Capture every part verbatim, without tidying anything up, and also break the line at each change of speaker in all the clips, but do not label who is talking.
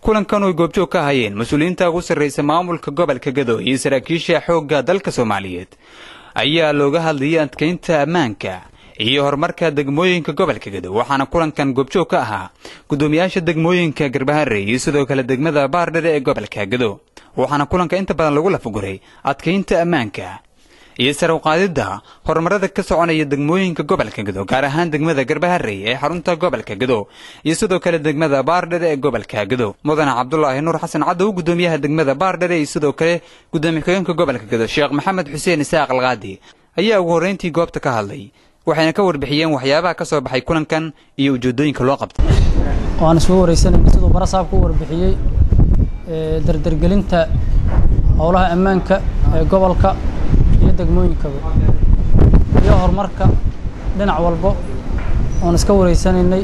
kulankan oo goobjoog ka hayeen mas'uuliyiinta ugu sarreeyay maamulka gobolka Gedo iyo saraakiisha xoogga dalka Soomaaliyeed ayaa looga hadlayay adkeynta ammaanka iyo horumarka degmooyinka gobolka Gedo waxaana kulankan goobjoog ka ahaa gudoomiyaasha degmooyinka Garbaharey iyo sidoo kale degmada Baardhare ee gobolka Gedo waxaana kulanka inta badan lagu lafaguray adkeynta ammaanka iyo sare u qaadida horumarada ka soconaya degmooyinka gobolka Gedo gaar ahaan degmada Garbaharey ee xarunta gobolka Gedo iyo sidoo kale degmada Baardhare ee gobolka Gedo mudane Cabdullaahi Nuur Xasan Cadow gudoomiyaha degmada Baardhare iyo sidoo kale gudoomiyaha gobolka Gedo Sheekh Maxamed Xuseen Isaaq Alqaadi ayaa ugu horeyntii goobta ka hadlay waxayna ka warbixiyeen waxyaabaha ka soo baxay kulankan iyo ujeedooyinka loo qabtay
waan soo wareysanay sidoo barasaab ku warbixiyay ee dardargelinta howlaha ammaanka ee gobolka iyo degmooyinka iyo horumarka dhinac walba oo iska wareysanaynay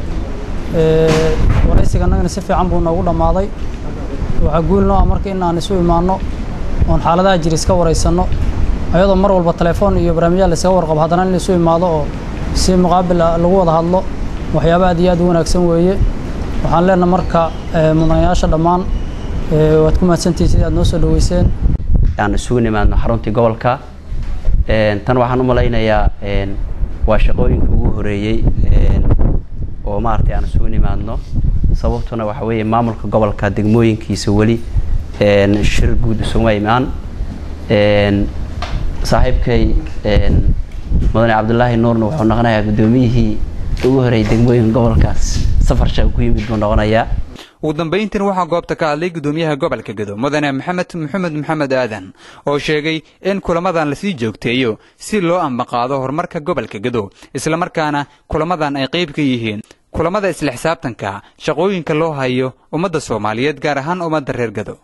ee wareysigana si fiican buu noogu dhamaaday waxa guulno marka in aan isu imaano oo xaaladaha jir iska wareysano ayadoo mar walba telefoon iyo barnaamijyada la iska warqab hadana in isu imaado oo si muqaabil lagu wada hadlo waxyaabaha aad iyo aad u wanaagsan weeye waxaan leenahay marka mudanayaasha dhamaan waad ku mahadsantihiin sida aad noo soo dhaweyseen
aan isugu nimaadno xaruntii gobolka een tan waxaan u maleynayaa een waa shaqooyinka ugu horeeyay een oo maartay aan isugu nimaadno sababtuna waxa weeye maamulka gobolka degmooyinkiisa wali een shir guud isugu imaan een saaxiibkay een mudane Cabdullaahi Nuurna wuxuu noqonayaa gudoomiyihii ugu horeeyay degmooyinka gobolkaas safar shaqo ku yimid buu noqonayaa
ugu dambeyntii waxaa goobta ka hadlay gudoomiyaha gobolka Gedo mudane Maxamed Maxamed Maxamed Aadan oo sheegay in kulamadan la sii joogteeyo si loo ambaqaado horumarka gobolka Gedo isla markaana kulamadan ay qayb ka yihiin kulamada isla xisaabtanka shaqooyinka loo hayo ummadda Soomaaliyeed gaar ahaan ummadda reer Gedo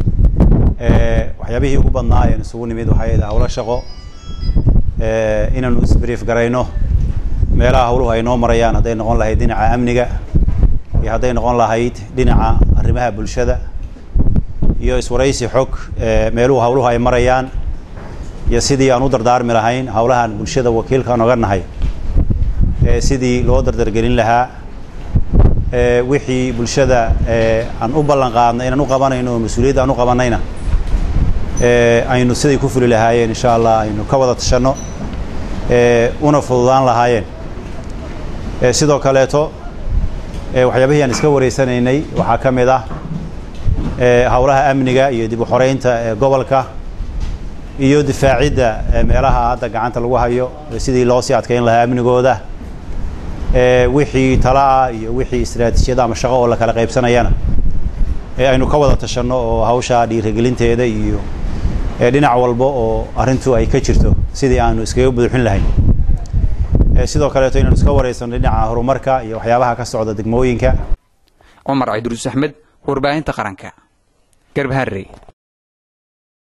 ee waxyaabihii ugu badnaa ee isugu nimid waxay ahayd hawlo shaqo ee inaanu isbrief garayno meelaha hawluhu ay noo marayaan haday noqon lahayd dhinaca amniga iyo haday noqon lahayd dhinaca arrimaha bulshada iyo iswaraysi xog ee meeluhu hawluhu ay marayaan iyo sidii aan u dardaarmi lahayn hawlahan bulshada wakiilka nooga nahay ee sidii loo dardargelin lahaa ee wixii bulshada ee aan u ballan qaadnay inaan u qabanayno mas'uuliyad aan u qabanayna ee aynu sidii ku fuli lahaayeen insha Allah aynu ka wada tashano ee una fududaan lahaayeen ee sidoo kaleeto ee waxyaabihii aan iska wareysanaynay waxa ka mid ah ee hawlaha amniga iyo dib u xoreynta ee gobolka iyo difaacidda meelaha hadda gacanta lagu hayo sidii loo sii adkeyn lahaa amnigooda ee wixii talaa iyo wixii istiraatiijiyada ama shaqo oo la kala qaybsanayana ee aynu ka wada tashano oo hawsha dhiirigelinteeda iyo ee dhinac walba oo arintu ay ka jirto sidii aanu iskaga buuxin lahayn ee sidoo kale inaan iska wareysano dhinaca horumarka iyo waxyaabaha ka socda degmooyinka
Umar Idris Ahmed warbaahinta qaranka Garbaharey